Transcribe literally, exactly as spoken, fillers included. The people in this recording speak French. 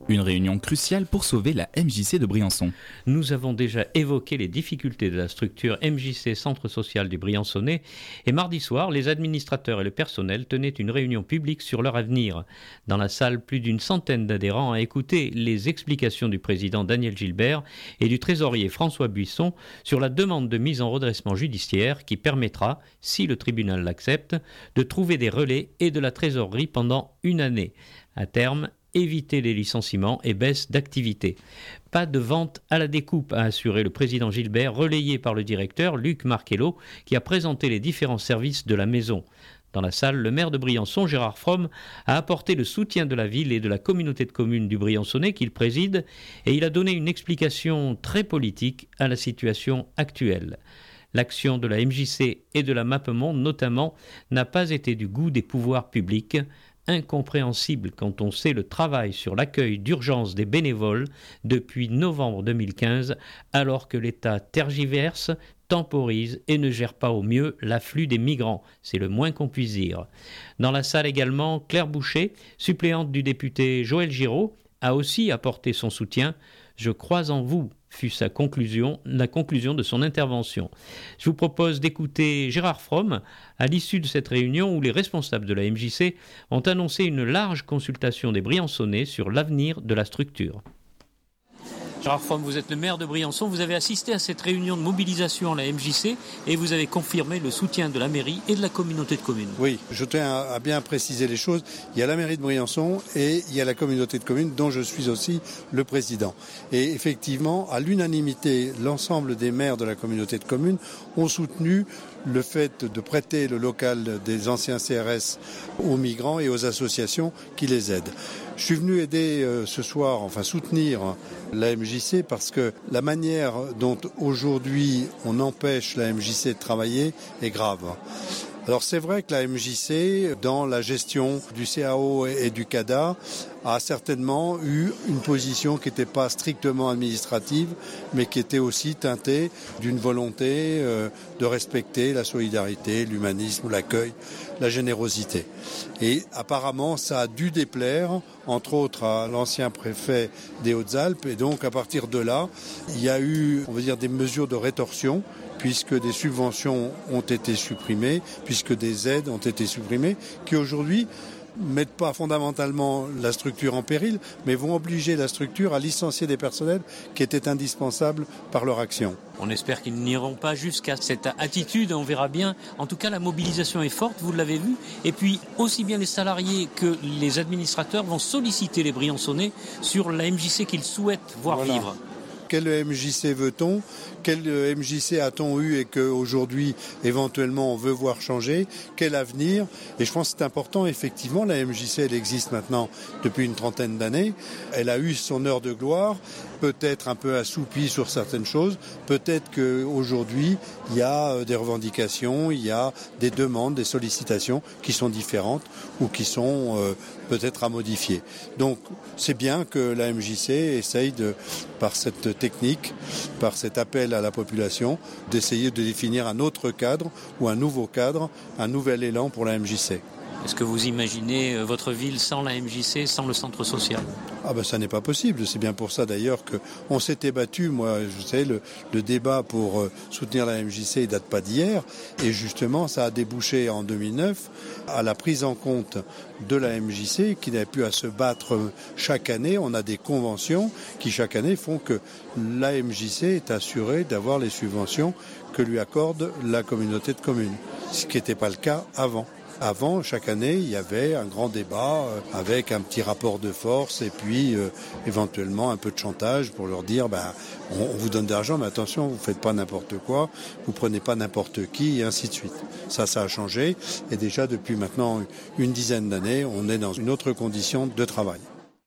Une réunion cruciale pour sauver la M J C de Briançon. Nous avons déjà évoqué les difficultés de la structure M J C Centre Social du Briançonnais et mardi soir, les administrateurs et le personnel tenaient une réunion publique sur leur avenir. Dans la salle, plus d'une centaine d'adhérents a écouté les explications du président Daniel Gilbert et du trésorier François Buisson sur la demande de mise en redressement judiciaire qui permettra, si le tribunal l'accepte, de trouver des relais et de la trésorerie pendant une année. À terme, éviter les licenciements et baisse d'activité. Pas de vente à la découpe, a assuré le président Gilbert, relayé par le directeur Luc Marchello, qui a présenté les différents services de la maison. Dans la salle, le maire de Briançon, Gérard Fromm, a apporté le soutien de la ville et de la communauté de communes du Briançonnais qu'il préside, et il a donné une explication très politique à la situation actuelle. L'action de la M J C et de la MapMonde notamment n'a pas été du goût des pouvoirs publics, incompréhensible quand on sait le travail sur l'accueil d'urgence des bénévoles depuis novembre deux mille quinze, alors que l'État tergiverse, temporise et ne gère pas au mieux l'afflux des migrants. C'est le moins qu'on puisse dire. Dans la salle également, Claire Boucher, suppléante du député Joël Giraud, a aussi apporté son soutien. « Je crois en vous », fut sa conclusion, la conclusion de son intervention. Je vous propose d'écouter Gérard Fromm à l'issue de cette réunion où les responsables de la M J C ont annoncé une large consultation des Briançonnais sur l'avenir de la structure. Gérard Fromm, vous êtes le maire de Briançon, vous avez assisté à cette réunion de mobilisation à la M J C et vous avez confirmé le soutien de la mairie et de la communauté de communes. Oui, je tiens à bien préciser les choses. Il y a la mairie de Briançon et il y a la communauté de communes dont je suis aussi le président. Et effectivement, à l'unanimité, l'ensemble des maires de la communauté de communes ont soutenu le fait de prêter le local des anciens C R S aux migrants et aux associations qui les aident. Je suis venu aider euh, ce soir, enfin soutenir la M J C parce que la manière dont aujourd'hui on empêche la M J C de travailler est grave. Alors c'est vrai que la M J C, dans la gestion du C A O et du C A D A, a certainement eu une position qui n'était pas strictement administrative, mais qui était aussi teintée d'une volonté euh, de respecter la solidarité, l'humanisme, l'accueil, la générosité. Et apparemment, ça a dû déplaire, entre autres, à l'ancien préfet des Hautes-Alpes. Et donc, à partir de là, il y a eu, on va dire, des mesures de rétorsion, puisque des subventions ont été supprimées, puisque des aides ont été supprimées, qui aujourd'hui mettent pas fondamentalement la structure en péril, mais vont obliger la structure à licencier des personnels qui étaient indispensables par leur action. On espère qu'ils n'iront pas jusqu'à cette attitude, on verra bien. En tout cas, la mobilisation est forte, vous l'avez vu. Et puis, aussi bien les salariés que les administrateurs vont solliciter les Briançonnais sur la M J C qu'ils souhaitent voir voilà. vivre. Quelle M J C veut-on ? Quelle M J C a-t-on eu et qu'aujourd'hui, éventuellement, on veut voir changer ? Quel avenir ? Et je pense que c'est important, effectivement, la M J C, elle existe maintenant depuis une trentaine d'années. Elle a eu son heure de gloire, peut-être un peu assouplie sur certaines choses. Peut-être qu'aujourd'hui, il y a des revendications, il y a des demandes, des sollicitations qui sont différentes ou qui sont euh, peut-être à modifier. Donc, c'est bien que la M J C essaye de, par cette technique, par cet appel à la population, d'essayer de définir un autre cadre ou un nouveau cadre, un nouvel élan pour la M J C. Est-ce que vous imaginez votre ville sans la M J C, sans le centre social ? Ah ben ça n'est pas possible. C'est bien pour ça d'ailleurs qu'on s'était battu. Moi, je sais, le, le débat pour euh, soutenir la M J C ne date pas d'hier. Et justement, ça a débouché en deux mille neuf à la prise en compte de la M J C qui n'avait plus à se battre chaque année. On a des conventions qui chaque année font que la M J C est assurée d'avoir les subventions que lui accorde la communauté de communes. Ce qui n'était pas le cas avant. Avant, chaque année, il y avait un grand débat euh, avec un petit rapport de force et puis euh, éventuellement un peu de chantage pour leur dire ben, on, on vous donne de l'argent, mais attention, vous ne faites pas n'importe quoi, vous ne prenez pas n'importe qui, et ainsi de suite. Ça, ça a changé et déjà depuis maintenant une dizaine d'années, on est dans une autre condition de travail.